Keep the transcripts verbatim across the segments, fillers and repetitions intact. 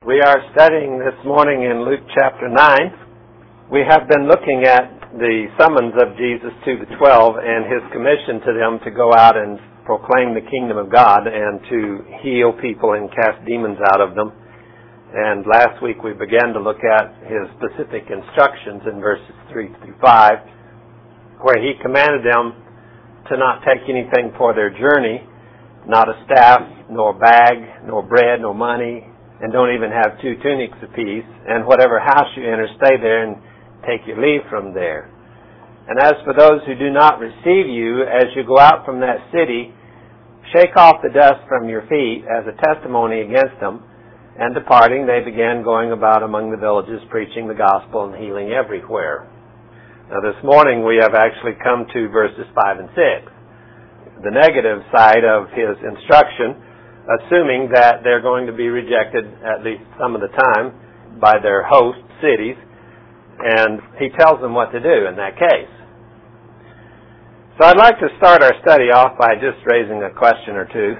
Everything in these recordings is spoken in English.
We are studying this morning in Luke chapter nine. We have been looking at the summons of Jesus to the twelve and his commission to them to go out and proclaim the kingdom of God and to heal people and cast demons out of them. And last week we began to look at his specific instructions in verses three through five, where he commanded them to not take anything for their journey, not a staff, nor bag, nor bread, nor money, and don't even have two tunics apiece, and whatever house you enter, stay there and take your leave from there. And as for those who do not receive you, as you go out from that city, shake off the dust from your feet as a testimony against them. And departing, they began going about among the villages, preaching the gospel and healing everywhere. Now this morning we have actually come to verses five and six. The negative side of his instruction, assuming that they're going to be rejected at least some of the time by their host cities, and he tells them what to do in that case. So I'd like to start our study off by just raising a question or two.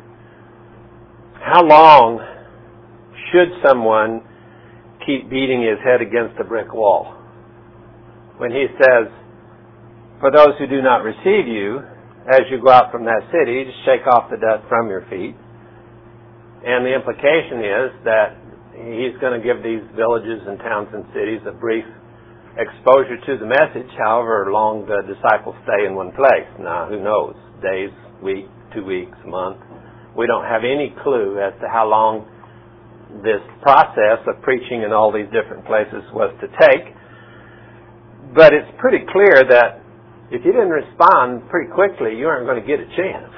How long should someone keep beating his head against a brick wall? When he says, for those who do not receive you, as you go out from that city, just shake off the dust from your feet. And the implication is that he's going to give these villages and towns and cities a brief exposure to the message, however long the disciples stay in one place. Now, who knows? Days, week, two weeks, a month. We don't have any clue as to how long this process of preaching in all these different places was to take. But it's pretty clear that if you didn't respond pretty quickly, you aren't going to get a chance.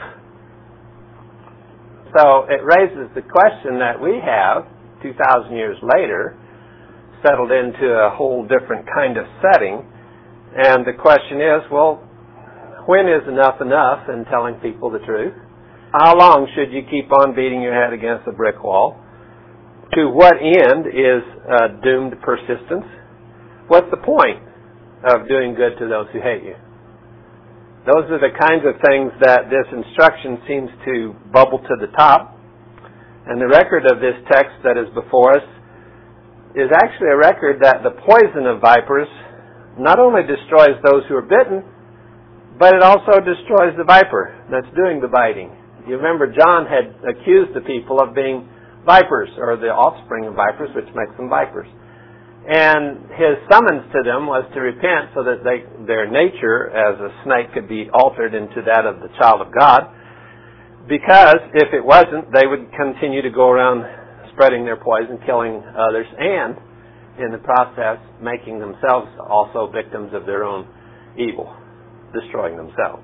So it raises the question that we have, two thousand years later, settled into a whole different kind of setting. And the question is, well, when is enough enough in telling people the truth? How long should you keep on beating your head against a brick wall? To what end is uh, doomed persistence? What's the point of doing good to those who hate you? Those are the kinds of things that this instruction seems to bubble to the top. And the record of this text that is before us is actually a record that the poison of vipers not only destroys those who are bitten, but it also destroys the viper that's doing the biting. You remember John had accused the people of being vipers, or the offspring of vipers, which makes them vipers. And his summons to them was to repent so that they, their nature as a snake could be altered into that of the child of God. Because if it wasn't, they would continue to go around spreading their poison, killing others, and in the process making themselves also victims of their own evil, destroying themselves.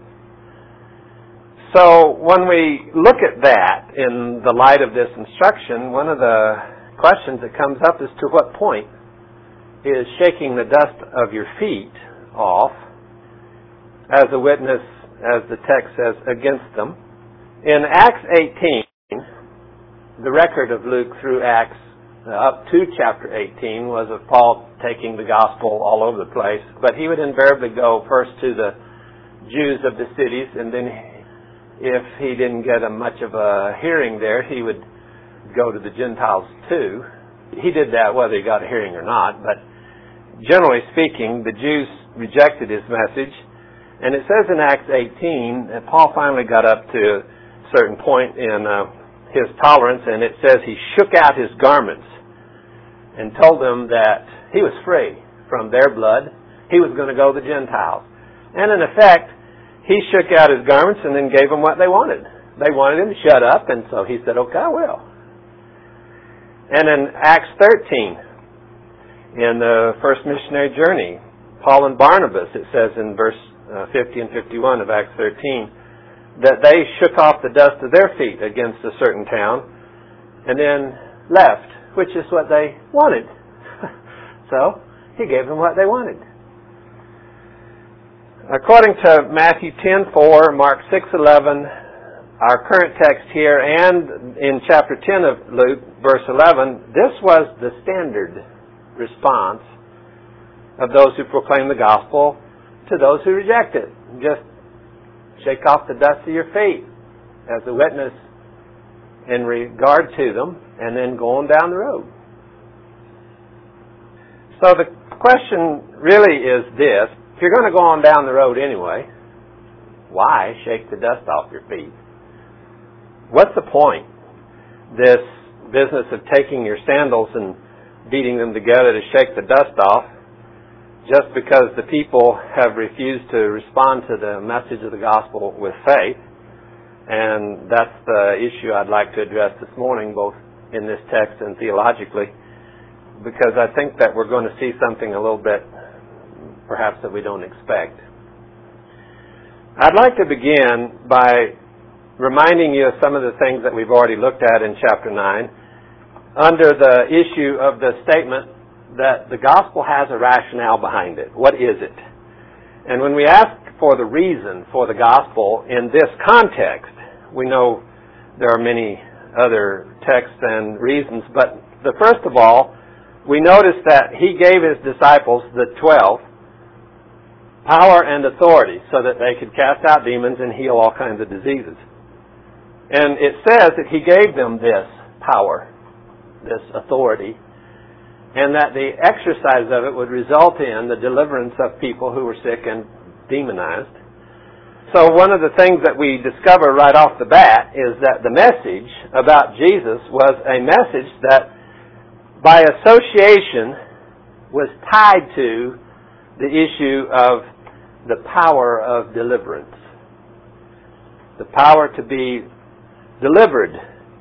So when we look at that in the light of this instruction, one of the questions that comes up is to what point is shaking the dust of your feet off as a witness, as the text says, against them. In Acts eighteen, the record of Luke through Acts uh, up to chapter eighteen was of Paul taking the gospel all over the place, but he would invariably go first to the Jews of the cities, and then if he didn't get a much of a hearing there, he would go to the Gentiles too. He did that whether he got a hearing or not, but generally speaking, the Jews rejected his message. And it says in Acts eighteen that Paul finally got up to a certain point in uh, his tolerance, and it says he shook out his garments and told them that he was free from their blood. He was going to go to the Gentiles. And in effect, he shook out his garments and then gave them what they wanted. They wanted him to shut up, and so he said, okay, I will. And in Acts thirteen, in the first missionary journey, Paul and Barnabas, it says in verse uh, fifty and fifty-one of Acts thirteen, that they shook off the dust of their feet against a certain town and then left, which is what they wanted. So he gave them what they wanted. According to Matthew ten four, Mark six eleven, our current text here, and in chapter ten of Luke, verse eleven, this was the standard response of those who proclaim the gospel to those who reject it. Just shake off the dust of your feet as a witness in regard to them, and then go on down the road. So the question really is this: if you're going to go on down the road anyway, why shake the dust off your feet? What's the point? This business of taking your sandals and beating them together to shake the dust off, just because the people have refused to respond to the message of the gospel with faith. And that's the issue I'd like to address this morning, both in this text and theologically, because I think that we're going to see something a little bit perhaps that we don't expect. I'd like to begin by reminding you of some of the things that we've already looked at in chapter nine under the issue of the statement that the gospel has a rationale behind it. What is it? And when we ask for the reason for the gospel in this context, we know there are many other texts and reasons, but the first of all, we notice that he gave his disciples, the twelve, power and authority so that they could cast out demons and heal all kinds of diseases. And it says that he gave them this power, this authority, and that the exercise of it would result in the deliverance of people who were sick and demonized. So one of the things that we discover right off the bat is that the message about Jesus was a message that by association was tied to the issue of the power of deliverance. The power to be delivered.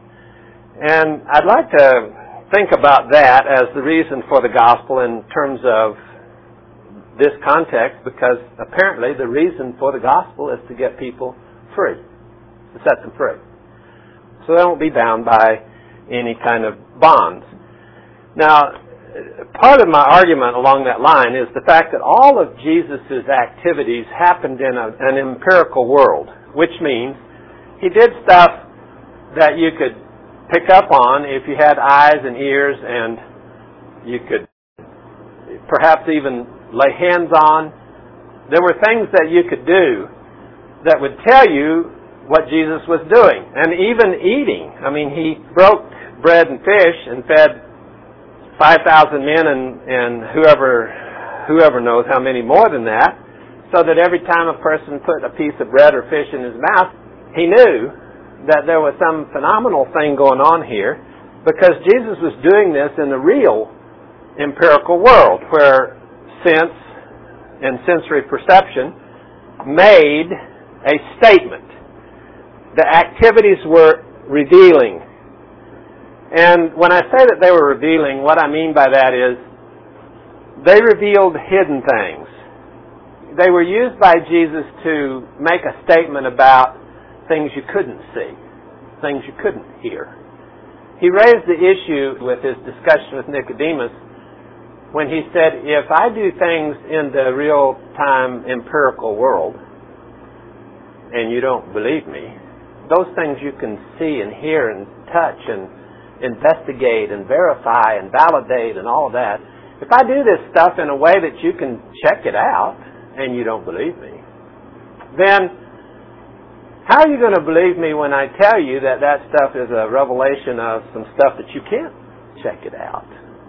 And I'd like to think about that as the reason for the gospel in terms of this context, because apparently the reason for the gospel is to get people free, to set them free, so they won't be bound by any kind of bonds. Now, part of my argument along that line is the fact that all of Jesus' activities happened in a, an empirical world, which means he did stuff that you could pick up on if you had eyes and ears, and you could perhaps even lay hands on. There were things that you could do that would tell you what Jesus was doing, and even eating. I mean, he broke bread and fish and fed five thousand men and, and whoever whoever knows how many more than that, so that every time a person put a piece of bread or fish in his mouth, he knew that there was some phenomenal thing going on here, because Jesus was doing this in the real empirical world where sense and sensory perception made a statement. The activities were revealing. And when I say that they were revealing, what I mean by that is they revealed hidden things. They were used by Jesus to make a statement about things you couldn't see, things you couldn't hear. He raised the issue with his discussion with Nicodemus when he said, if I do things in the real-time empirical world and you don't believe me, those things you can see and hear and touch and investigate and verify and validate and all of that, if I do this stuff in a way that you can check it out and you don't believe me, then how are you going to believe me when I tell you that that stuff is a revelation of some stuff that you can't check it out?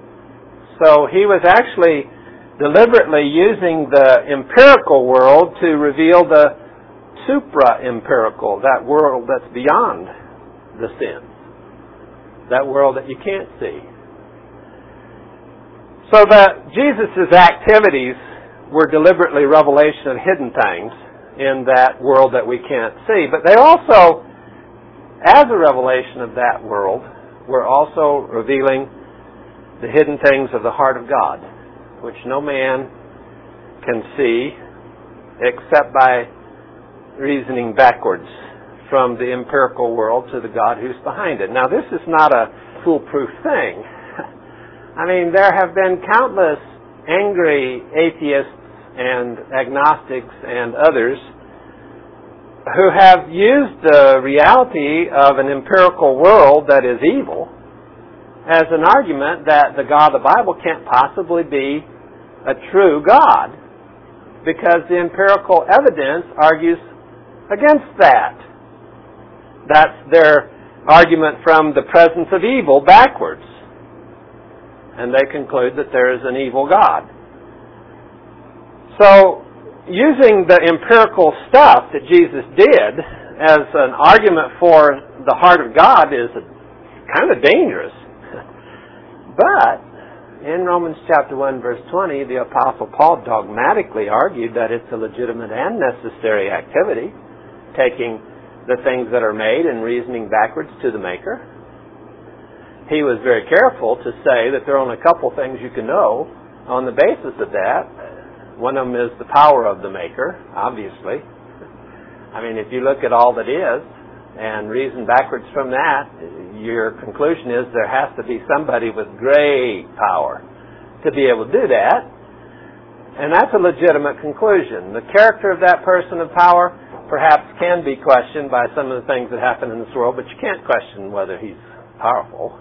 So he was actually deliberately using the empirical world to reveal the supra-empirical, that world that's beyond the sense, that world that you can't see. So that Jesus' activities were deliberately revelation of hidden things in that world that we can't see. But they also, as a revelation of that world, were also revealing the hidden things of the heart of God, which no man can see except by reasoning backwards from the empirical world to the God who's behind it. Now, this is not a foolproof thing. I mean, there have been countless angry atheists and agnostics and others who have used the reality of an empirical world that is evil as an argument that the God of the Bible can't possibly be a true God, because the empirical evidence argues against that. That's their argument from the presence of evil backwards. and they conclude that there is an evil God. So, using the empirical stuff that Jesus did as an argument for the heart of God is kind of dangerous. But in Romans chapter one, verse twenty, the Apostle Paul dogmatically argued that it's a legitimate and necessary activity, taking the things that are made and reasoning backwards to the Maker. He was very careful to say that there are only a couple things you can know on the basis of that. One of them is the power of the Maker, obviously. I mean, if you look at all that is and reason backwards from that, your conclusion is there has to be somebody with great power to be able to do that. And that's a legitimate conclusion. The character of that person of power perhaps can be questioned by some of the things that happen in this world, but you can't question whether he's powerful.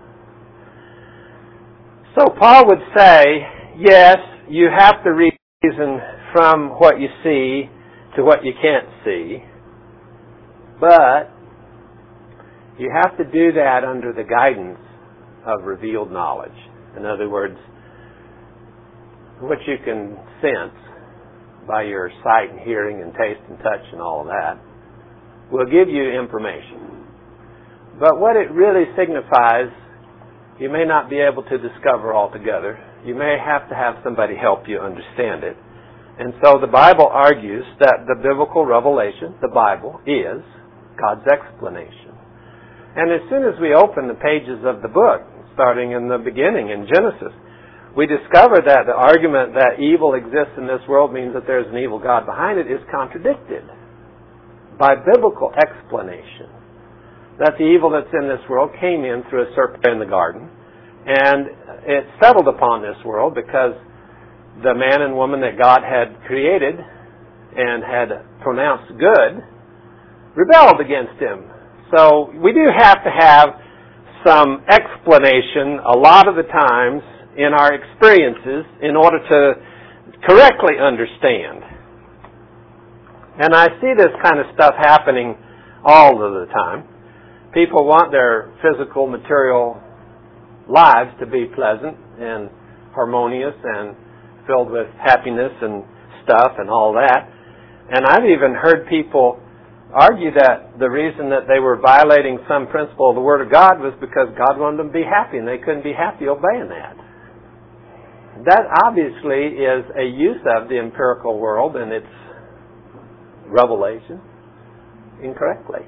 So Paul would say, yes, you have to reason from what you see to what you can't see, but you have to do that under the guidance of revealed knowledge. In other words, what you can sense by your sight and hearing and taste and touch and all of that will give you information. But what it really signifies, you may not be able to discover altogether. You may have to have somebody help you understand it. And so the Bible argues that the biblical revelation, the Bible, is God's explanation. And as soon as we open the pages of the book, starting in the beginning in Genesis, we discover that the argument that evil exists in this world means that there's an evil God behind it is contradicted by biblical explanation. That the evil that's in this world came in through a serpent in the garden, and it settled upon this world because the man and woman that God had created and had pronounced good rebelled against Him. So we do have to have some explanation a lot of the times in our experiences in order to correctly understand. And I see this kind of stuff happening all of the time. People want their physical, material lives to be pleasant and harmonious and filled with happiness and stuff and all that. And I've even heard people argue that the reason that they were violating some principle of the Word of God was because God wanted them to be happy and they couldn't be happy obeying that. That obviously is a use of the empirical world and its revelation incorrectly.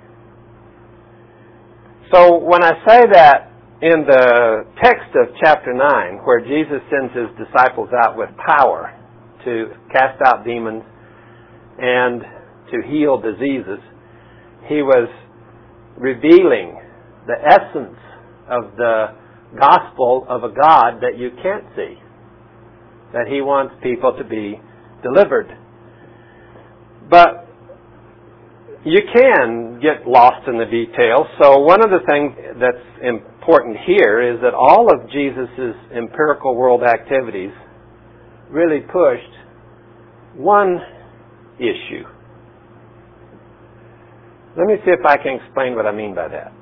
So when I say that in the text of chapter nine, where Jesus sends His disciples out with power to cast out demons and to heal diseases, He was revealing the essence of the gospel of a God that you can't see, that He wants people to be delivered. But you can get lost in the details. So one of the things that's important here is that all of Jesus' empirical world activities really pushed one issue. Let me see if I can explain what I mean by that.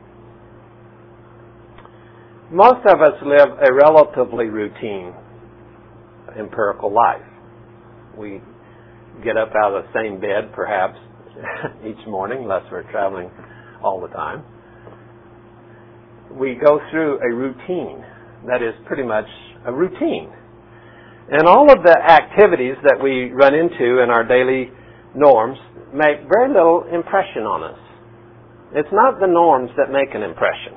Most of us live a relatively routine empirical life. We get up out of the same bed, perhaps, each morning, unless we're traveling all the time. We go through a routine that is pretty much a routine. And all of the activities that we run into in our daily norms make very little impression on us. It's not the norms that make an impression.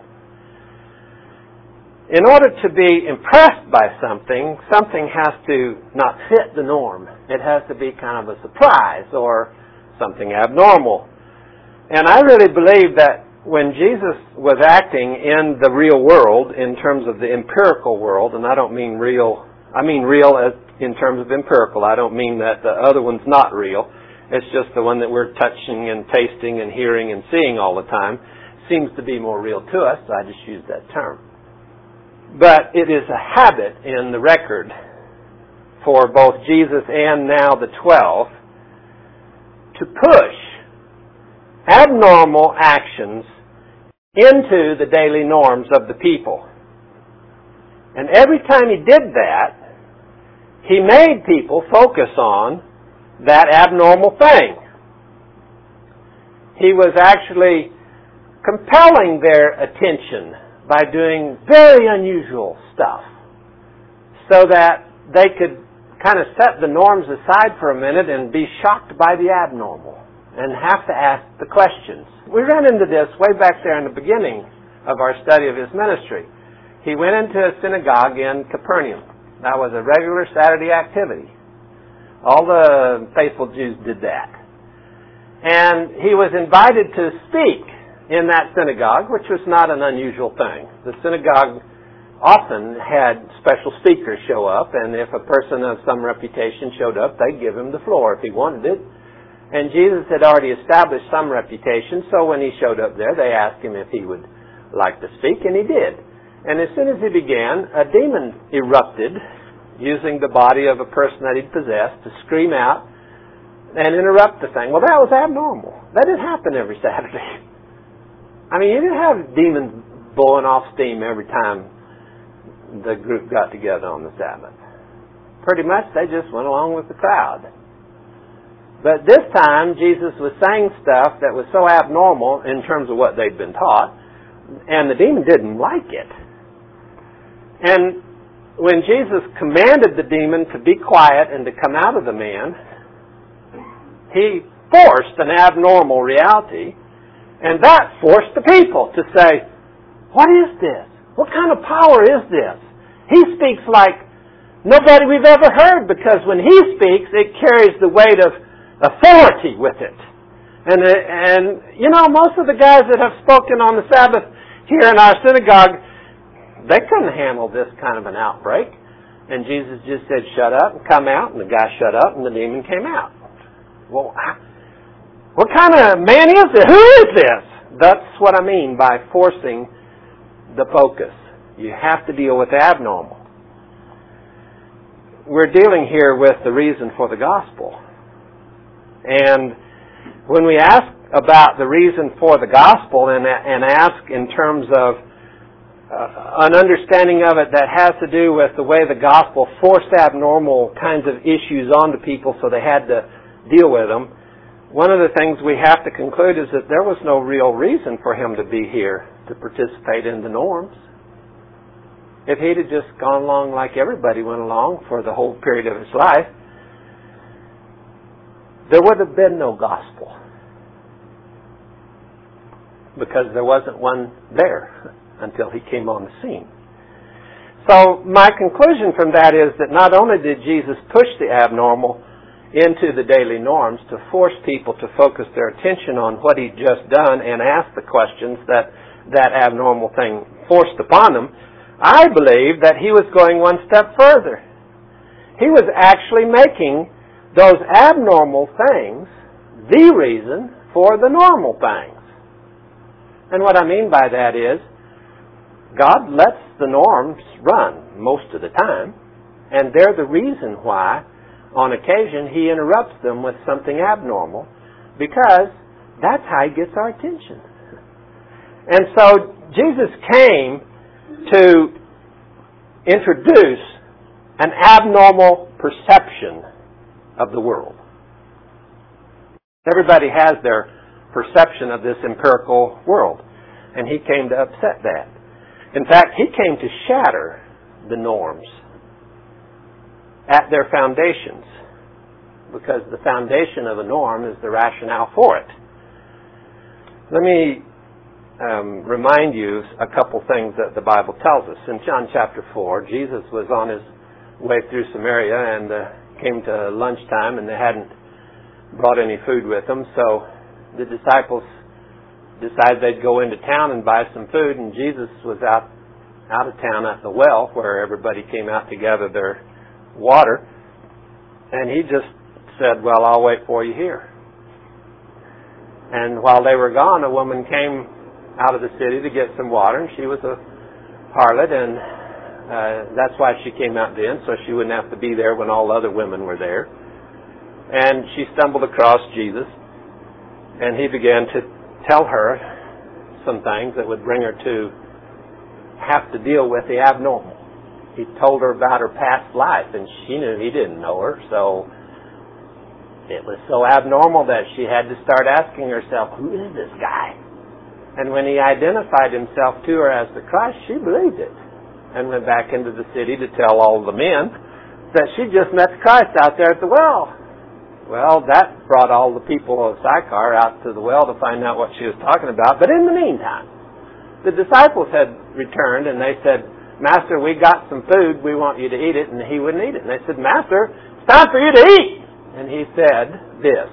In order to be impressed by something, something has to not fit the norm. It has to be kind of a surprise or something abnormal. And I really believe that when Jesus was acting in the real world, in terms of the empirical world, and I don't mean real, I mean real as in terms of empirical. I don't mean that the other one's not real. It's just the one that we're touching and tasting and hearing and seeing all the time seems to be more real to us, so I just use that term. But it is a habit in the record for both Jesus and now the twelve to push abnormal actions into the daily norms of the people. And every time he did that, he made people focus on that abnormal thing. He was actually compelling their attention by doing very unusual stuff so that they could kind of set the norms aside for a minute and be shocked by the abnormal and have to ask the questions. We ran into this way back there in the beginning of our study of his ministry. He went into a synagogue in Capernaum. That was a regular Saturday activity. All the faithful Jews did that. And he was invited to speak in that synagogue, which was not an unusual thing. The synagogue often had special speakers show up, and if a person of some reputation showed up, they'd give him the floor if he wanted it. And Jesus had already established some reputation, so when he showed up there, they asked him if he would like to speak, and he did. And as soon as he began, a demon erupted, using the body of a person that he'd possessed, to scream out and interrupt the thing. Well, that was abnormal. That didn't happen every Saturday. I mean, you didn't have demons blowing off steam every time the group got together on the Sabbath. Pretty much, they just went along with the crowd. But this time, Jesus was saying stuff that was so abnormal in terms of what they'd been taught, and the demon didn't like it. And when Jesus commanded the demon to be quiet and to come out of the man, he forced an abnormal reality, and that forced the people to say, what is this? What kind of power is this? He speaks like nobody we've ever heard, because when he speaks, it carries the weight of authority with it. And, and you know, most of the guys that have spoken on the Sabbath here in our synagogue, they couldn't handle this kind of an outbreak. And Jesus just said, shut up and come out. And the guy shut up and the demon came out. Well, what kind of man is this? Who is this? That's what I mean by forcing the focus. You have to deal with the abnormal. We're dealing here with the reason for the gospel. And when we ask about the reason for the gospel and, and ask in terms of uh, an understanding of it that has to do with the way the gospel forced abnormal kinds of issues onto people so they had to deal with them, one of the things we have to conclude is that there was no real reason for him to be here to participate in the norms. If he'd have just gone along like everybody went along for the whole period of his life, there would have been no gospel, because there wasn't one there until he came on the scene. So my conclusion from that is that not only did Jesus push the abnormal into the daily norms to force people to focus their attention on what he'd just done and ask the questions that that abnormal thing forced upon them, I believe that he was going one step further. He was actually making those abnormal things the reason for the normal things. And what I mean by that is, God lets the norms run most of the time, and they're the reason why, on occasion, he interrupts them with something abnormal, because that's how he gets our attention. And so Jesus came to introduce an abnormal perception of the world. Everybody has their perception of this empirical world, and he came to upset that. In fact, he came to shatter the norms at their foundations, because the foundation of a norm is the rationale for it. Let me um, remind you a couple things that the Bible tells us. In John chapter four, Jesus was on his way through Samaria and uh, came to lunchtime, and they hadn't brought any food with them, so the disciples decided they'd go into town and buy some food, and Jesus was out out of town at the well where everybody came out to gather their water, and he just said, well, I'll wait for you here. And while they were gone, a woman came out of the city to get some water, and she was a harlot, and uh, that's why she came out then, so she wouldn't have to be there when all other women were there. And she stumbled across Jesus, and he began to tell her some things that would bring her to have to deal with the abnormal. he told her about her past life, and she knew he didn't know her, so it was so abnormal that she had to start asking herself, who is this guy? And when he identified himself to her as the Christ, she believed it and went back into the city to tell all the men that she just met Christ out there at the well. Well, that brought all the people of Sychar out to the well to find out what she was talking about. But in the meantime, the disciples had returned and they said, Master, we got some food. We want you to eat it. And he wouldn't eat it. And they said, Master, it's time for you to eat. And he said this,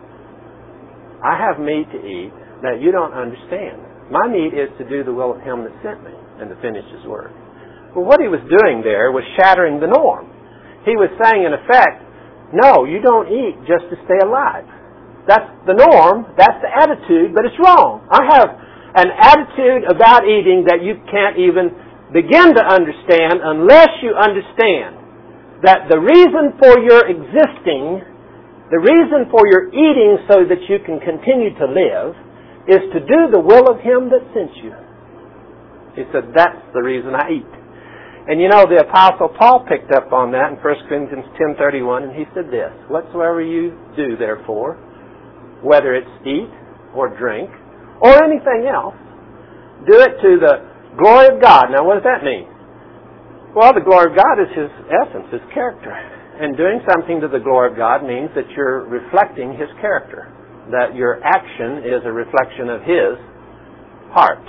I have meat to eat that you don't understand. My meat is to do the will of him that sent me and to finish his work. Well, what he was doing there was shattering the norm. He was saying, in effect, no, you don't eat just to stay alive. That's the norm, that's the attitude, but it's wrong. I have an attitude about eating that you can't even begin to understand unless you understand that the reason for your existing, the reason for your eating so that you can continue to live, is to do the will of him that sent you. He said, that's the reason I eat. And you know, the Apostle Paul picked up on that in First Corinthians ten thirty-one, and he said this, whatsoever you do, therefore, whether it's eat or drink or anything else, do it to the glory of God. Now, what does that mean? Well, the glory of God is his essence, his character. And doing something to the glory of God means that you're reflecting his character, that your action is a reflection of his heart.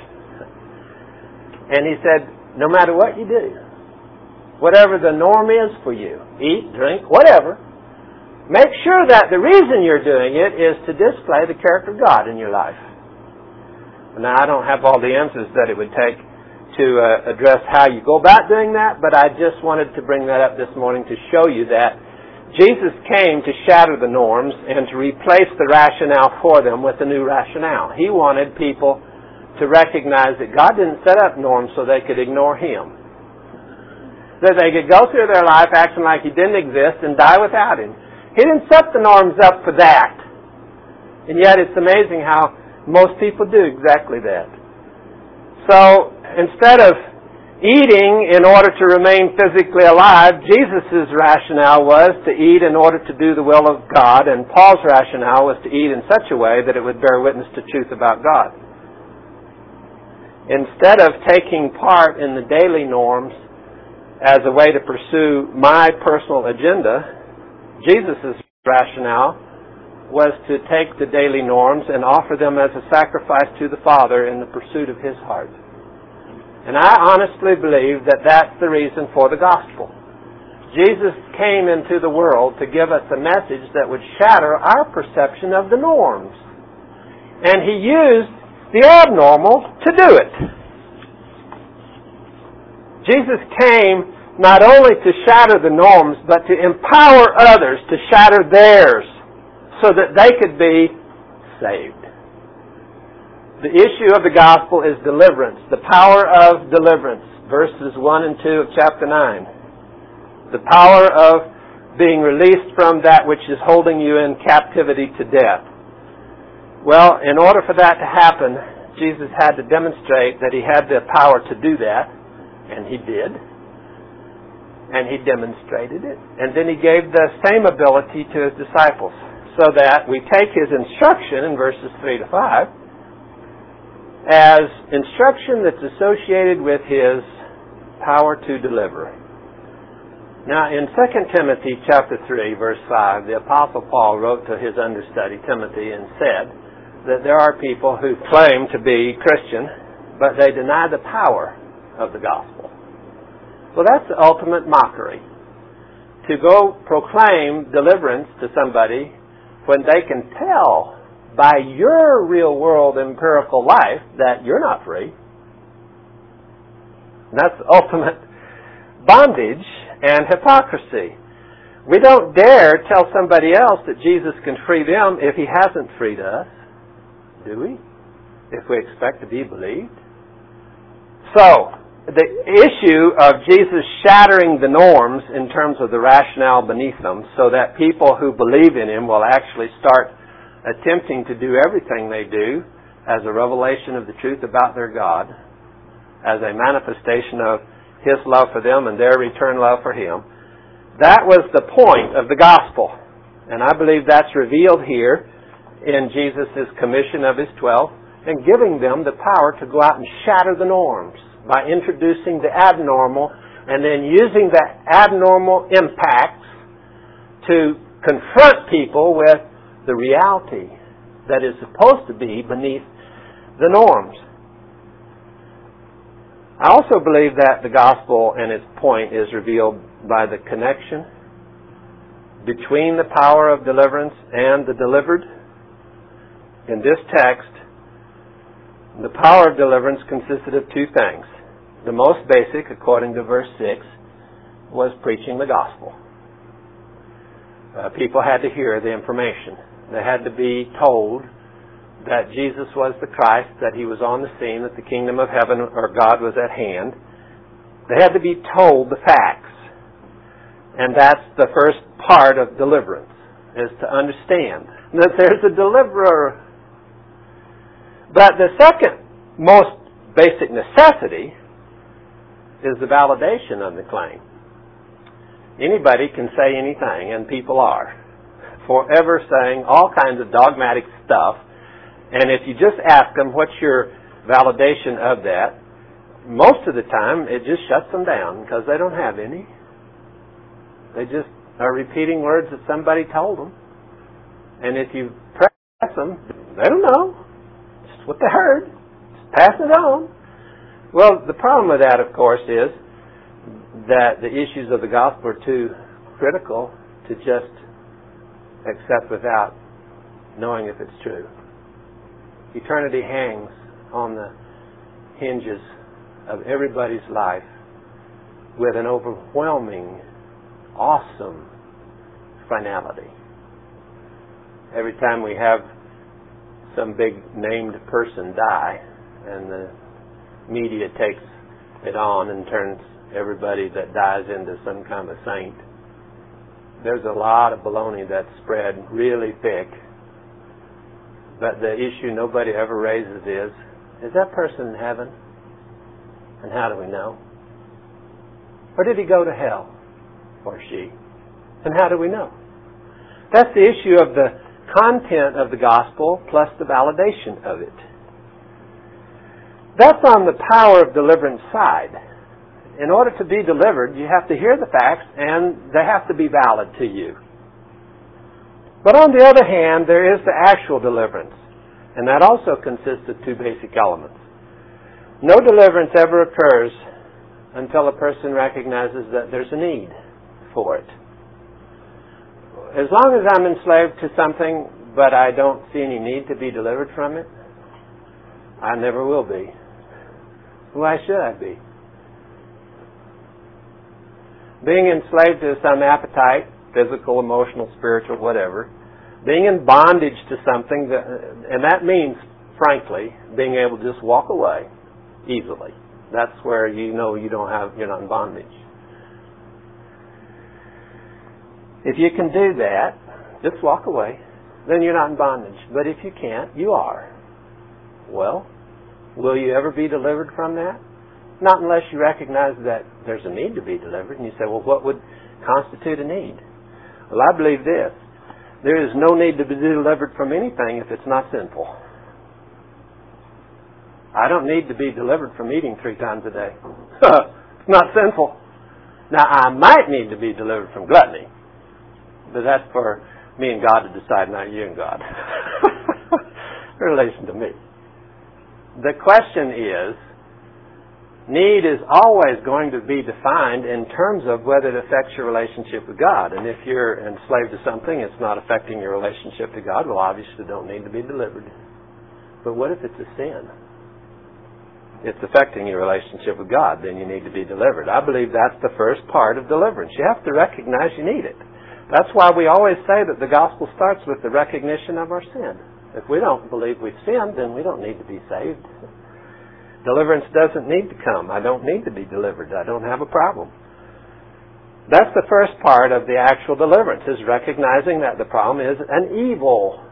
And he said, no matter what you do, whatever the norm is for you, eat, drink, whatever, make sure that the reason you're doing it is to display the character of God in your life. Now, I don't have all the answers that it would take to uh, address how you go about doing that, but I just wanted to bring that up this morning to show you that Jesus came to shatter the norms and to replace the rationale for them with a new rationale. He wanted people to recognize that God didn't set up norms so they could ignore him. That they could go through their life acting like he didn't exist and die without him. He didn't set the norms up for that. And yet it's amazing how most people do exactly that. So instead of eating in order to remain physically alive, Jesus' rationale was to eat in order to do the will of God, and Paul's rationale was to eat in such a way that it would bear witness to truth about God. Instead of taking part in the daily norms as a way to pursue my personal agenda, Jesus' rationale was to take the daily norms and offer them as a sacrifice to the Father in the pursuit of his heart. And I honestly believe that that's the reason for the gospel. Jesus came into the world to give us a message that would shatter our perception of the norms. And he used the abnormal to do it. Jesus came not only to shatter the norms, but to empower others to shatter theirs so that they could be saved. The issue of the gospel is deliverance, the power of deliverance, verses one and two of chapter nine. The power of being released from that which is holding you in captivity to death. Well, in order for that to happen, Jesus had to demonstrate that he had the power to do that, and he did. And he demonstrated it. And then he gave the same ability to his disciples, so that we take his instruction in verses three to five as instruction that's associated with his power to deliver. Now, in Second Timothy chapter three, verse five, the Apostle Paul wrote to his understudy, Timothy, and said that there are people who claim to be Christian, but they deny the power of the gospel. Well, that's the ultimate mockery. To go proclaim deliverance to somebody when they can tell by your real-world empirical life that you're not free. And that's the ultimate bondage and hypocrisy. We don't dare tell somebody else that Jesus can free them if he hasn't freed us, do we? If we expect to be believed. So, the issue of Jesus shattering the norms in terms of the rationale beneath them so that people who believe in him will actually start attempting to do everything they do as a revelation of the truth about their God, as a manifestation of His love for them and their return love for Him. That was the point of the gospel. And I believe that's revealed here in Jesus' commission of His twelve and giving them the power to go out and shatter the norms by introducing the abnormal and then using the abnormal impacts to confront people with the reality that is supposed to be beneath the norms. I also believe that the gospel and its point is revealed by the connection between the power of deliverance and the delivered. In this text, the power of deliverance consisted of two things. The most basic, according to verse six, was preaching the gospel. Uh, people had to hear the information. They had to be told that Jesus was the Christ, that He was on the scene, that the kingdom of heaven or God was at hand. They had to be told the facts. And that's the first part of deliverance, is to understand that there's a deliverer. But the second most basic necessity is the validation of the claim. Anybody can say anything, and people are. Forever saying all kinds of dogmatic stuff. And if you just ask them, what's your validation of that? Most of the time, it just shuts them down because they don't have any. They just are repeating words that somebody told them. And if you press them, they don't know. It's what they heard. Just pass it on. Well, the problem with that, of course, is that the issues of the gospel are too critical to just accept without knowing if it's true. Eternity hangs on the hinges of everybody's life with an overwhelming, awesome finality. Every time we have some big named person die and the media takes it on and turns everybody that dies into some kind of saint, there's a lot of baloney that's spread really thick. But the issue nobody ever raises is, is that person in heaven? And how do we know? Or did he go to hell? Or she? And how do we know? That's the issue of the content of the gospel plus the validation of it. That's on the power of deliverance side. In order to be delivered, you have to hear the facts and they have to be valid to you. But on the other hand, there is the actual deliverance. And that also consists of two basic elements. No deliverance ever occurs until a person recognizes that there's a need for it. As long as I'm enslaved to something, but I don't see any need to be delivered from it, I never will be. Why should I be? Being enslaved to some appetite, physical, emotional, spiritual, whatever, being in bondage to something, that, and that means, frankly, being able to just walk away easily. That's where you know you don't have, you're not in bondage. If you can do that, just walk away, then you're not in bondage. But if you can't, you are. Well, will you ever be delivered from that? Not unless you recognize that there's a need to be delivered, and you say, well, what would constitute a need? Well, I believe this. There is no need to be delivered from anything if it's not sinful. I don't need to be delivered from eating three times a day. It's not sinful. Now, I might need to be delivered from gluttony, but that's for me and God to decide, not you and God. In relation to me. The question is, need is always going to be defined in terms of whether it affects your relationship with God. And if you're enslaved to something, it's not affecting your relationship to God, well, obviously don't need to be delivered. But what if it's a sin? It's affecting your relationship with God, then you need to be delivered. I believe that's the first part of deliverance. You have to recognize you need it. That's why we always say that the gospel starts with the recognition of our sin. If we don't believe we've sinned, then we don't need to be saved. Deliverance doesn't need to come. I don't need to be delivered. I don't have a problem. That's the first part of the actual deliverance, is recognizing that the problem is an evil.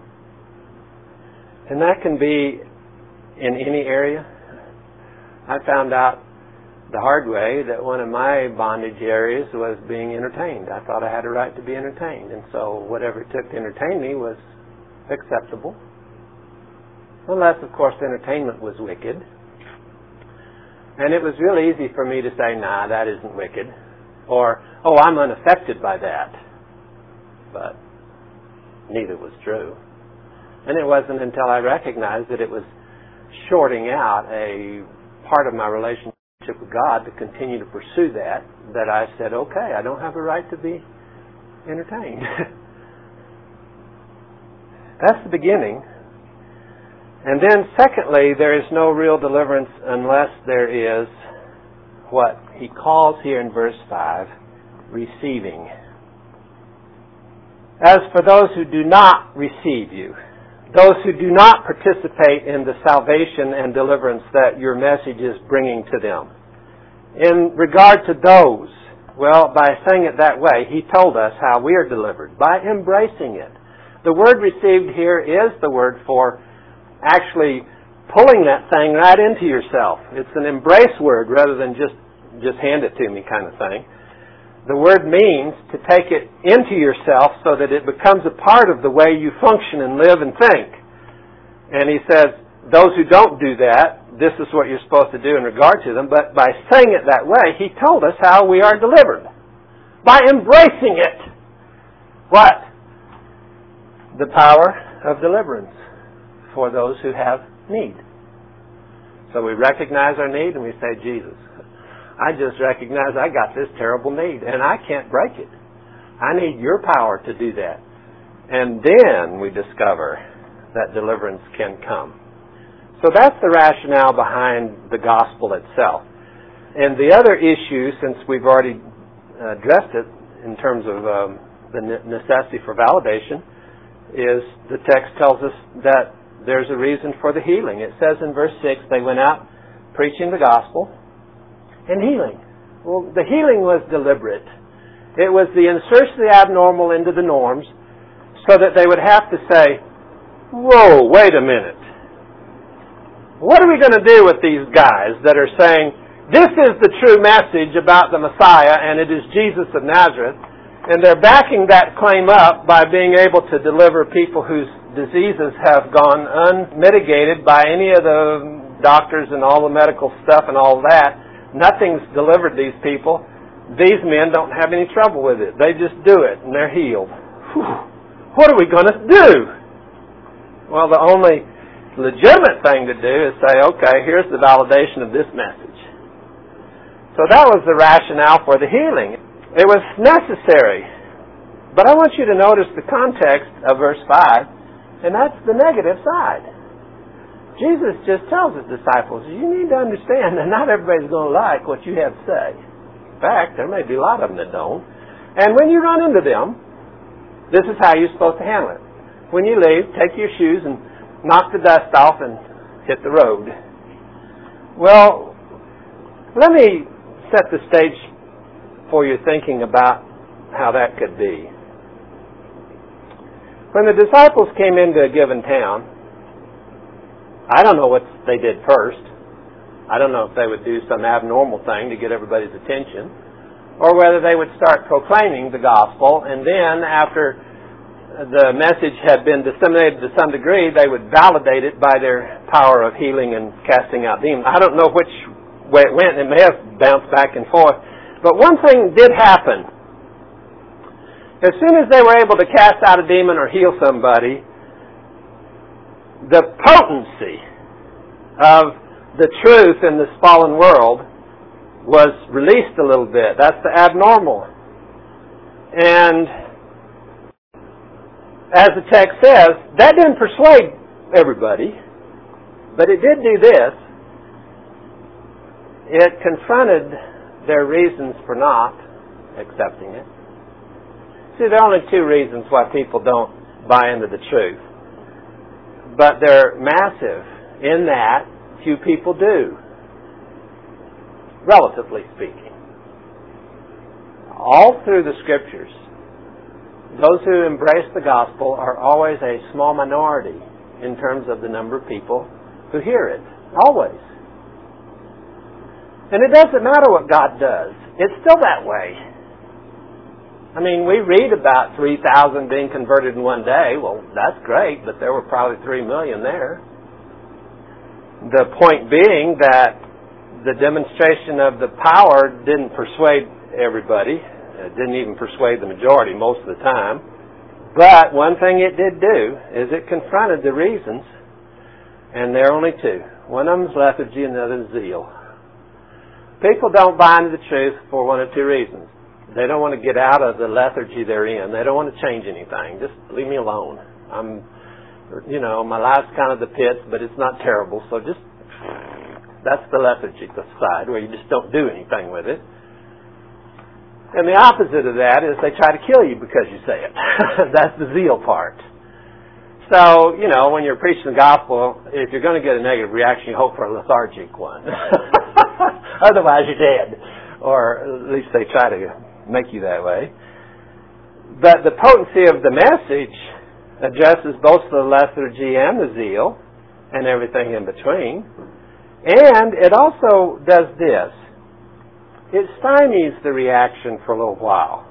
And that can be in any area. I found out the hard way that one of my bondage areas was being entertained. I thought I had a right to be entertained, and so whatever it took to entertain me was acceptable. Unless, of course, entertainment was wicked. And it was real easy for me to say, nah, that isn't wicked. Or, oh, I'm unaffected by that. But neither was true. And it wasn't until I recognized that it was shorting out a part of my relationship with God to continue to pursue that, that I said, okay, I don't have a right to be entertained. That's the beginning. And then secondly, there is no real deliverance unless there is what he calls here in verse five, receiving. As for those who do not receive you, those who do not participate in the salvation and deliverance that your message is bringing to them. In regard to those, well, by saying it that way, he told us how we are delivered, by embracing it. The word received here is the word for actually pulling that thing right into yourself. It's an embrace word rather than just, just hand it to me kind of thing. The word means to take it into yourself so that it becomes a part of the way you function and live and think. And he says, those who don't do that, this is what you're supposed to do in regard to them. But by saying it that way, he told us how we are delivered. By embracing it. What? The power of deliverance for those who have need. So we recognize our need and we say, Jesus, I just recognize I got this terrible need and I can't break it. I need your power to do that. And then we discover that deliverance can come. So that's the rationale behind the gospel itself. And the other issue, since we've already addressed it in terms of um, the necessity for validation, is the text tells us that there's a reason for the healing. It says in verse six, they went out preaching the gospel and healing. Well, the healing was deliberate. It was the insertion of the abnormal into the norms so that they would have to say, whoa, wait a minute. What are we going to do with these guys that are saying, this is the true message about the Messiah and it is Jesus of Nazareth, and they're backing that claim up by being able to deliver people whose diseases have gone unmitigated by any of the doctors and all the medical stuff and all that. Nothing's delivered these people. These men don't have any trouble with it. They just do it and they're healed. Whew. What are we going to do? Well, the only legitimate thing to do is say, okay, here's the validation of this message. So that was the rationale for the healing. It was necessary. But I want you to notice the context of verse five, and that's the negative side. Jesus just tells his disciples, you need to understand that not everybody's going to like what you have to say. In fact, there may be a lot of them that don't. And when you run into them, this is how you're supposed to handle it. When you leave, take your shoes and knock the dust off and hit the road. Well, let me set the stage for your thinking about how that could be. When the disciples came into a given town, I don't know what they did first. I don't know if they would do some abnormal thing to get everybody's attention, or whether they would start proclaiming the gospel, and then after the message had been disseminated to some degree, they would validate it by their power of healing and casting out demons. I don't know which way it went. It may have bounced back and forth. But one thing did happen. As soon as they were able to cast out a demon or heal somebody, the potency of the truth in this fallen world was released a little bit. That's the abnormal. And as the text says, that didn't persuade everybody, but it did do this. It confronted their reasons for not accepting it. See, there are only two reasons why people don't buy into the truth. But they're massive in that few people do, relatively speaking. All through the Scriptures, those who embrace the gospel are always a small minority in terms of the number of people who hear it. Always. And it doesn't matter what God does. It's still that way. I mean, we read about three thousand being converted in one day. Well, that's great, but there were probably three million there. The point being that the demonstration of the power didn't persuade everybody. It didn't even persuade the majority most of the time. But one thing it did do is it confronted the reasons, and there are only two. One of them is lethargy and the other is zeal. People don't buy into the truth for one of two reasons. They don't want to get out of the lethargy they're in. They don't want to change anything. Just leave me alone. I'm, you know, my life's kind of the pits, but it's not terrible. So just, that's the lethargy side, where you just don't do anything with it. And the opposite of that is they try to kill you because you say it. That's the zeal part. So, you know, when you're preaching the gospel, if you're going to get a negative reaction, you hope for a lethargic one. Otherwise, you're dead. Or at least they try to make you that way. But the potency of the message addresses both the lethargy and the zeal and everything in between. And it also does this. It stymies the reaction for a little while.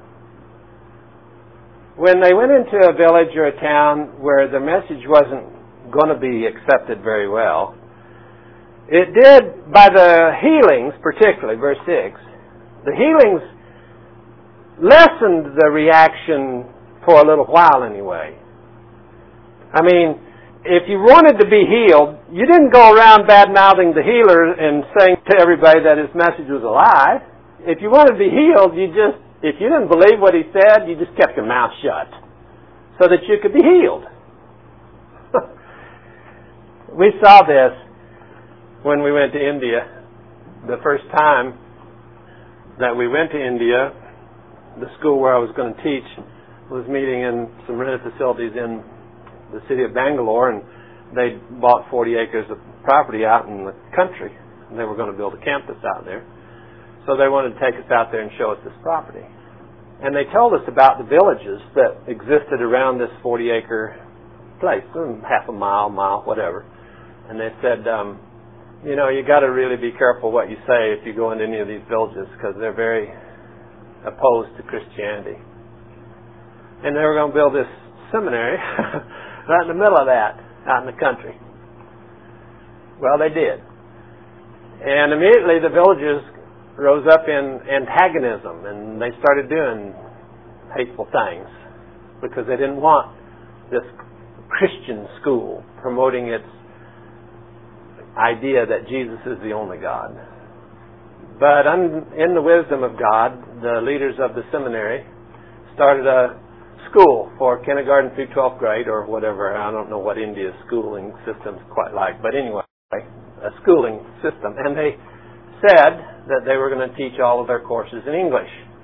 When they went into a village or a town where the message wasn't going to be accepted very well, it did, by the healings particularly, verse six, the healings lessened the reaction for a little while anyway. I mean, if you wanted to be healed, you didn't go around bad-mouthing the healer and saying to everybody that his message was a lie. If you wanted to be healed, you just, if you didn't believe what he said, you just kept your mouth shut so that you could be healed. We saw this when we went to India. The first time that we went to India, the school where I was going to teach was meeting in some rented facilities in the city of Bangalore, and they bought forty acres of property out in the country, and they were going to build a campus out there. So they wanted to take us out there and show us this property. And they told us about the villages that existed around this forty acre place, half a mile, mile, whatever. And they said, um, you know, you got to really be careful what you say if you go into any of these villages, because they're very opposed to Christianity. And they were going to build this seminary right in the middle of that, out in the country. Well, they did. And immediately the villagers rose up in antagonism, and they started doing hateful things because they didn't want this Christian school promoting its idea that Jesus is the only God. But in the wisdom of God, the leaders of the seminary started a school for kindergarten through twelfth grade, or whatever. I don't know what India's schooling system's quite like, but anyway, a schooling system. And they said that they were going to teach all of their courses in English.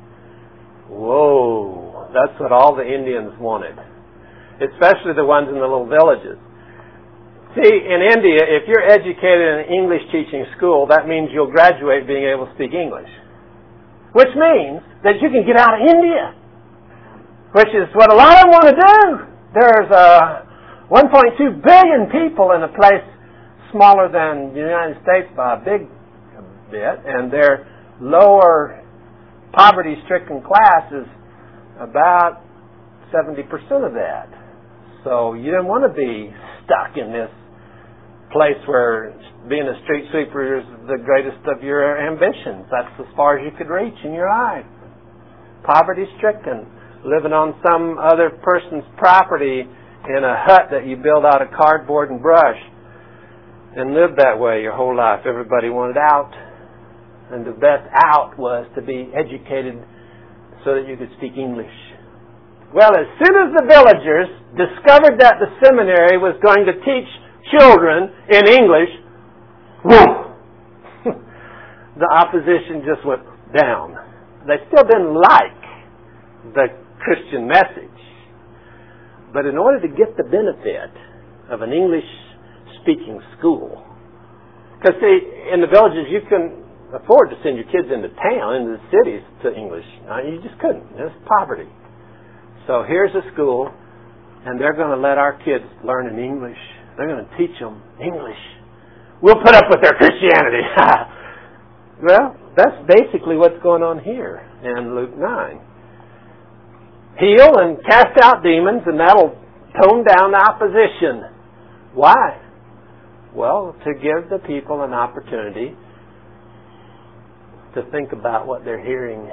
Whoa, that's what all the Indians wanted, especially the ones in the little villages. See, in India, if you're educated in an English teaching school, that means you'll graduate being able to speak English, which means that you can get out of India, which is what a lot of them want to do. There's uh, one point two billion people in a place smaller than the United States by a big bit, and their lower poverty-stricken class is about seventy percent of that. So you don't want to be stuck in this place where being a street sweeper is the greatest of your ambitions. That's as far as you could reach in your life. Poverty-stricken, living on some other person's property in a hut that you build out of cardboard and brush, and live that way your whole life. Everybody wanted out, and the best out was to be educated so that you could speak English. Well, as soon as the villagers discovered that the seminary was going to teach children in English, whoa, the opposition just went down. They still didn't like the Christian message. But in order to get the benefit of an English-speaking school, because see, in the villages you can afford to send your kids into town, into the cities, to English. No, you just couldn't. It's poverty. So here's a school, and they're going to let our kids learn in English. They're going to teach them English. We'll put up with their Christianity. Well, that's basically what's going on here in Luke nine. Heal and cast out demons, and that'll tone down the opposition. Why? Well, to give the people an opportunity to think about what they're hearing.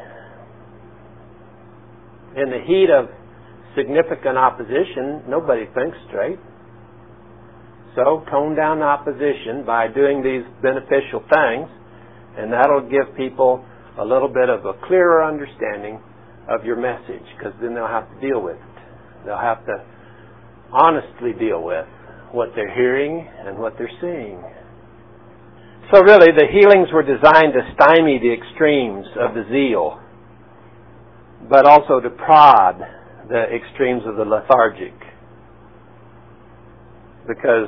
In the heat of significant opposition, nobody thinks straight. So, tone down the opposition by doing these beneficial things, and that'll give people a little bit of a clearer understanding of your message, because then they'll have to deal with it. They'll have to honestly deal with what they're hearing and what they're seeing. So really, the healings were designed to stymie the extremes of the zeal, but also to prod the extremes of the lethargic. Because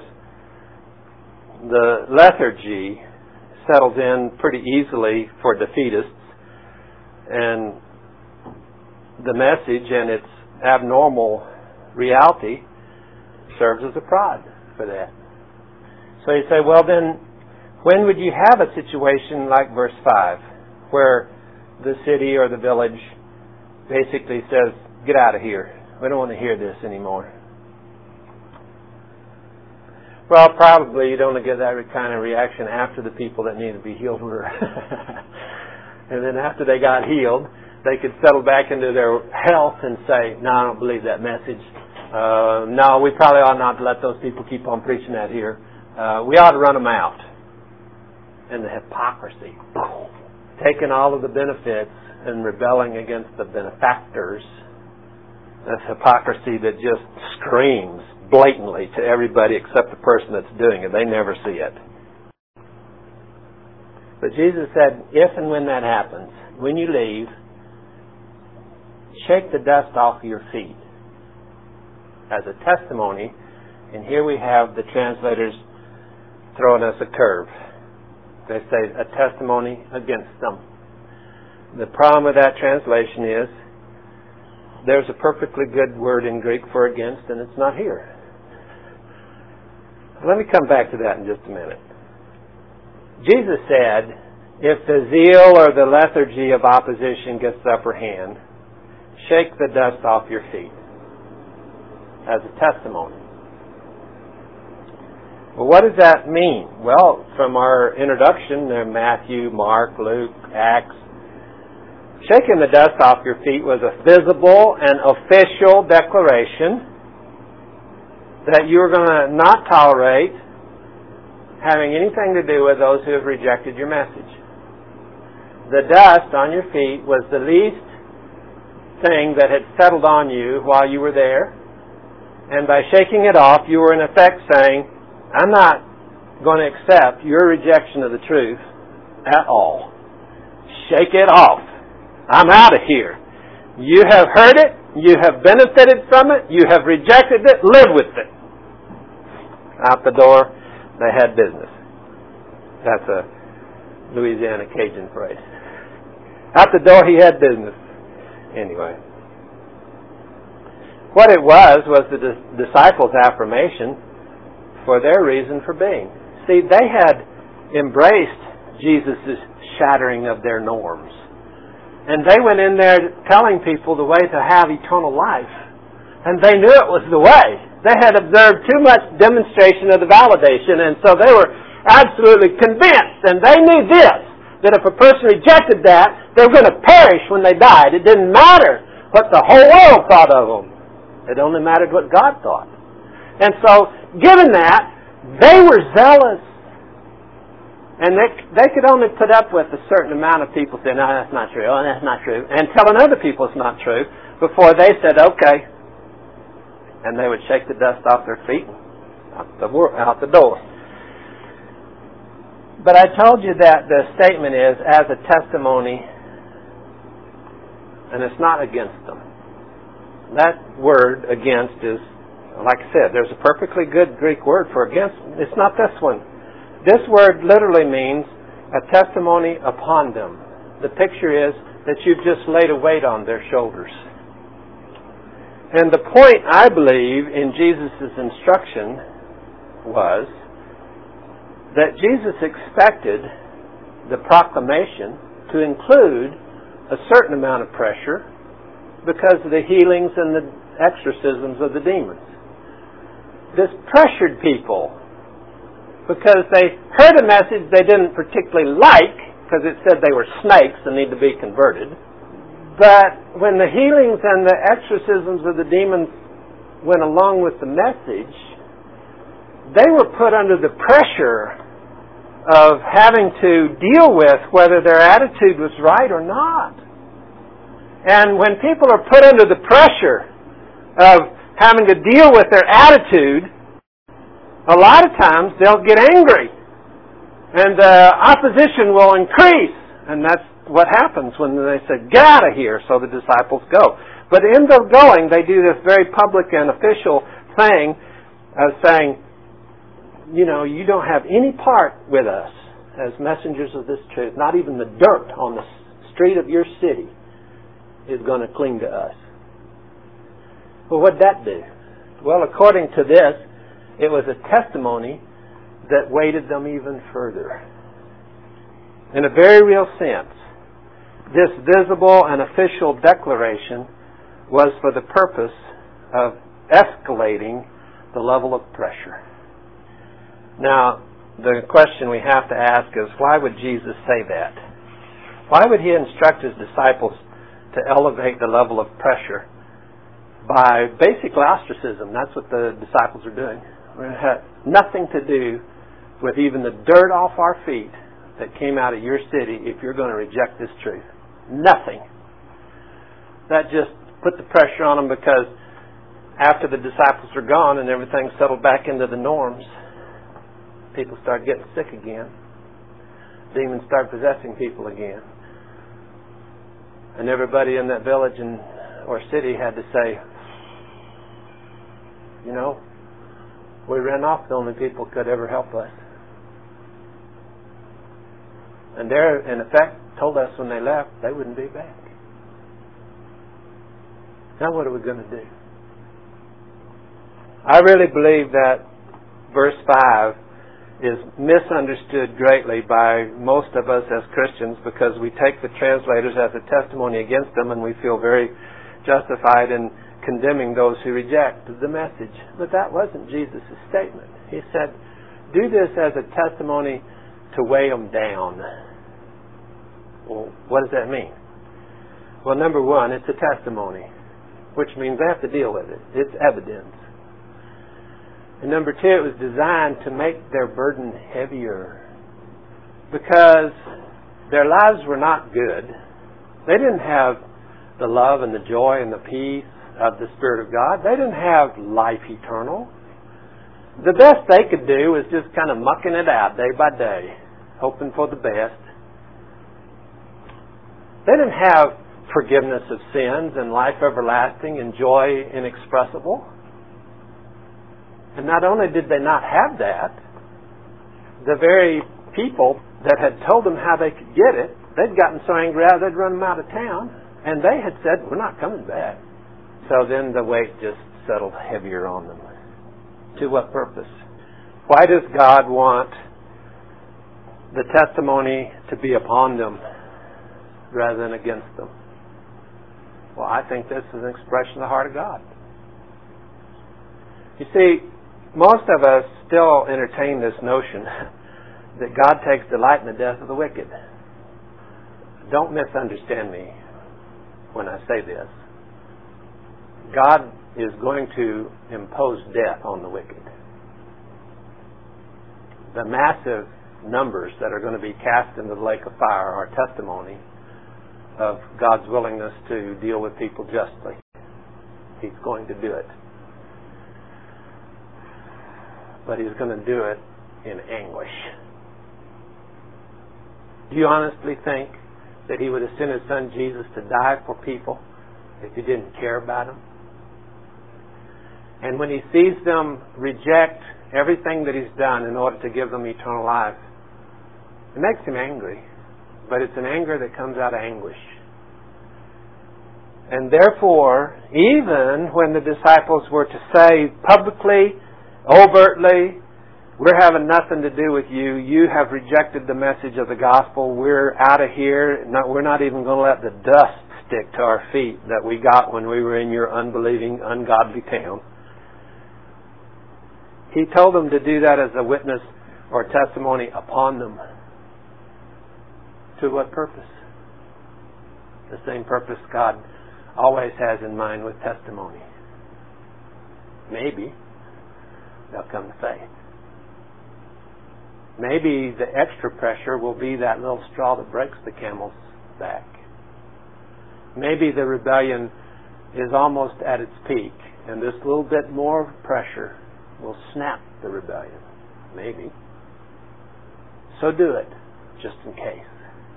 the lethargy settles in pretty easily for defeatists, and the message and its abnormal reality serves as a prod for that. So you say, well then, when would you have a situation like verse five, where the city or the village basically says, get out of here. We don't want to hear this anymore. Well, probably you don't get that kind of reaction after the people that need to be healed were. And then after they got healed, they could settle back into their health and say, no, I don't believe that message. Uh, no, we probably ought not to let those people keep on preaching that here. Uh, we ought to run them out. And the hypocrisy. Taking all of the benefits and rebelling against the benefactors. That's hypocrisy that just screams blatantly to everybody except the person that's doing it. They never see it. But Jesus said, if and when that happens, when you leave, shake the dust off your feet as a testimony. And here we have the translators throwing us a curve. They say a testimony against them. The problem with that translation is there's a perfectly good word in Greek for against, and it's not here. Let me come back to that in just a minute. Jesus said, if the zeal or the lethargy of opposition gets the upper hand, shake the dust off your feet as a testimony. Well, what does that mean? Well, from our introduction, there Matthew, Mark, Luke, Acts, shaking the dust off your feet was a visible and official declaration that you were going to not tolerate having anything to do with those who have rejected your message. The dust on your feet was the least thing that had settled on you while you were there. And by shaking it off, you were in effect saying, I'm not going to accept your rejection of the truth at all. Shake it off. I'm out of here. You have heard it. You have benefited from it. You have rejected it. Live with it. Out the door, they had business. That's a Louisiana Cajun phrase. Out the door, he had business. Anyway. What it was, was the disciples' affirmation for their reason for being. See, they had embraced Jesus' shattering of their norms. And they went in there telling people the way to have eternal life. And they knew it was the way. They had observed too much demonstration of the validation, and so they were absolutely convinced. And they knew this, that if a person rejected that, they were going to perish when they died. It didn't matter what the whole world thought of them. It only mattered what God thought. And so, given that, they were zealous. And they, they could only put up with a certain amount of people saying, no, that's not true, oh, that's not true, and telling other people it's not true, before they said, okay. And they would shake the dust off their feet out the, out the door. But I told you that the statement is as a testimony, and it's not against them. That word against is, like I said, there's a perfectly good Greek word for against. It's not this one. This word literally means a testimony upon them. The picture is that you've just laid a weight on their shoulders. And the point, I believe, in Jesus' instruction was that Jesus expected the proclamation to include a certain amount of pressure because of the healings and the exorcisms of the demons. This pressured people because they heard a message they didn't particularly like because it said they were snakes and need to be converted. But when the healings and the exorcisms of the demons went along with the message, they were put under the pressure of having to deal with whether their attitude was right or not. And when people are put under the pressure of having to deal with their attitude, a lot of times they'll get angry. And the opposition will increase. And that's what happens when they say, get out of here, so the disciples go. But in their going, they do this very public and official thing of saying, you know, you don't have any part with us as messengers of this truth. Not even the dirt on the street of your city is going to cling to us. Well, what'd that do? Well, according to this, it was a testimony that weighted them even further. In a very real sense, this visible and official declaration was for the purpose of escalating the level of pressure. Now, the question we have to ask is, why would Jesus say that? Why would He instruct His disciples to elevate the level of pressure by basically ostracism? That's what the disciples are doing. It had nothing to do with even the dirt off our feet that came out of your city if you're going to reject this truth. Nothing. That just put the pressure on them because after the disciples are gone and everything settled back into the norms, people start getting sick again. Demons start possessing people again. And everybody in that village and or city had to say, you know, we ran off the only people who could ever help us. And they, in effect, told us when they left they wouldn't be back. Now what are we going to do? I really believe that verse five is misunderstood greatly by most of us as Christians because we take the translators as a testimony against them and we feel very justified in condemning those who reject the message. But that wasn't Jesus' statement. He said, do this as a testimony to weigh them down. Well, what does that mean? Well, number one, it's a testimony, which means they have to deal with it. It's evidence. And number two, it was designed to make their burden heavier because their lives were not good. They didn't have the love and the joy and the peace of the Spirit of God. They didn't have life eternal. The best they could do was just kind of mucking it out day by day, hoping for the best. They didn't have forgiveness of sins and life everlasting and joy inexpressible. And not only did they not have that, the very people that had told them how they could get it, they'd gotten so angry out they'd run them out of town. And they had said, we're not coming back. So then the weight just settled heavier on them. To what purpose? Why does God want the testimony to be upon them rather than against them? Well, I think this is an expression of the heart of God. You see, most of us still entertain this notion that God takes delight in the death of the wicked. Don't misunderstand me when I say this. God is going to impose death on the wicked. The massive numbers that are going to be cast into the lake of fire are testimony of God's willingness to deal with people justly. He's going to do it. But He's going to do it in anguish. Do you honestly think that He would have sent His Son Jesus to die for people if He didn't care about them? And when He sees them reject everything that He's done in order to give them eternal life, it makes Him angry. But it's an anger that comes out of anguish. And therefore, even when the disciples were to say publicly, overtly, we're having nothing to do with you. You have rejected the message of the gospel. We're out of here. Not, we're not even going to let the dust stick to our feet that we got when we were in your unbelieving, ungodly town. He told them to do that as a witness or testimony upon them. To what purpose? The same purpose God always has in mind with testimony. Maybe they'll come to faith. Maybe the extra pressure will be that little straw that breaks the camel's back. Maybe the rebellion is almost at its peak, and this little bit more pressure will snap the rebellion. Maybe. So do it, just in case.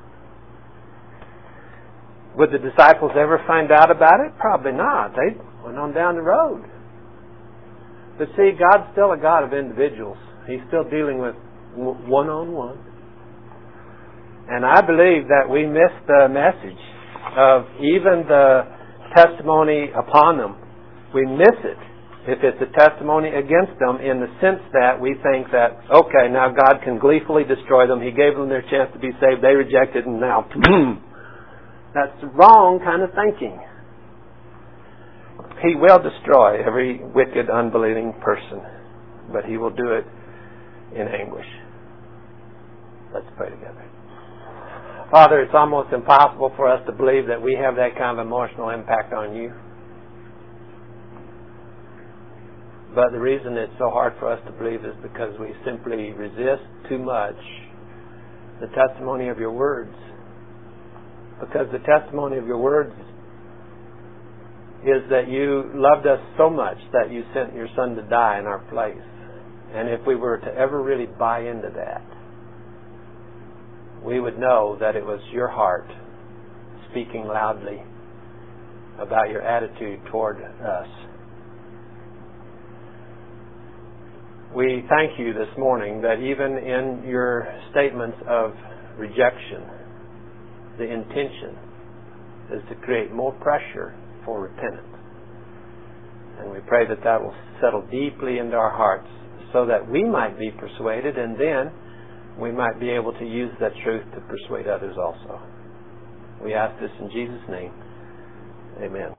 Would the disciples ever find out about it? Probably not. They went on down the road. But see, God's still a God of individuals. He's still dealing with one-on-one. And I believe that we miss the message of even the testimony upon them. We miss it if it's a testimony against them, in the sense that we think that, okay, now God can gleefully destroy them. He gave them their chance to be saved. They rejected, and now, that's the wrong kind of thinking. He will destroy every wicked, unbelieving person, but He will do it in anguish. Let's pray together. Father, it's almost impossible for us to believe that we have that kind of emotional impact on you. But the reason it's so hard for us to believe is because we simply resist too much the testimony of your words. Because the testimony of your words is that you loved us so much that you sent your Son to die in our place. And if we were to ever really buy into that, we would know that it was your heart speaking loudly about your attitude toward us. We thank you this morning that even in your statements of rejection, the intention is to create more pressure for repentance. And we pray that that will settle deeply into our hearts so that we might be persuaded, and then we might be able to use that truth to persuade others also. We ask this in Jesus' name. Amen.